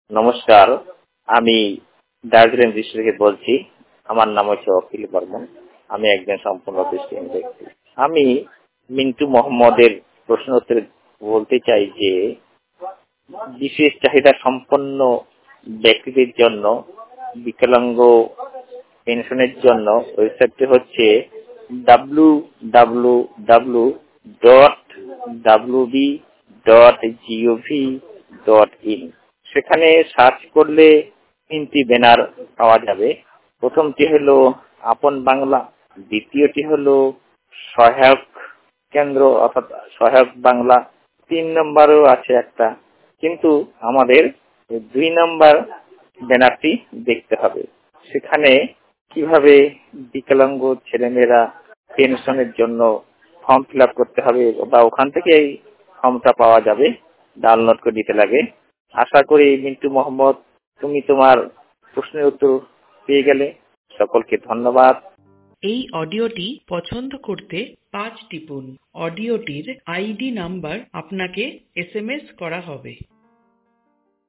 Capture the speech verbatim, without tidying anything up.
নমস্কার, আমি দার্জিলিং ডিস্ট্রিক্ট থেকে বলছি। আমার নাম হচ্ছে অখিল বর্মন। আমি একজন সম্পূর্ণ খ্রিস্টান ব্যক্তি। আমি মিন্টু মোহাম্মদের প্রশ্ন উত্তরে বলতে চাই যে বিশেষ চাহিদা সম্পন্ন ব্যক্তিদের জন্য বিকলাঙ্গ পেনশনের জন্য ওয়েবসাইটটি হচ্ছে W W W dot W B dot G O V dot in. সেখানে সার্চ করলে তিনটি ব্যানার পাওয়া যাবে। প্রথমটি হলো আপন বাংলা, দ্বিতীয়টি হলো সহায়ক কেন্দ্র অর্থাৎ সহায়ক বাংলা, তিন নম্বরও আছে একটা, কিন্তু আমাদের দুই নম্বর ব্যানারটি দেখতে হবে। সেখানে কিভাবে বিকলাঙ্গ ছেলেমেয়েরা পেনশনের জন্য ফর্ম ফিল আপ করতে হবে বা ওখান থেকেই ফর্মটা পাওয়া যাবে, ডাউনলোড করে দিতে লাগে। আশা করি মিন্টু মোহাম্মদ তুমি তোমার প্রশ্নের উত্তর পেয়ে গেলে। সকলকে ধন্যবাদ। এই অডিওটি পছন্দ করতে পাঁচ টিপুন। অডিওটির আইডি নাম্বার আপনাকে এস এম এস করা হবে।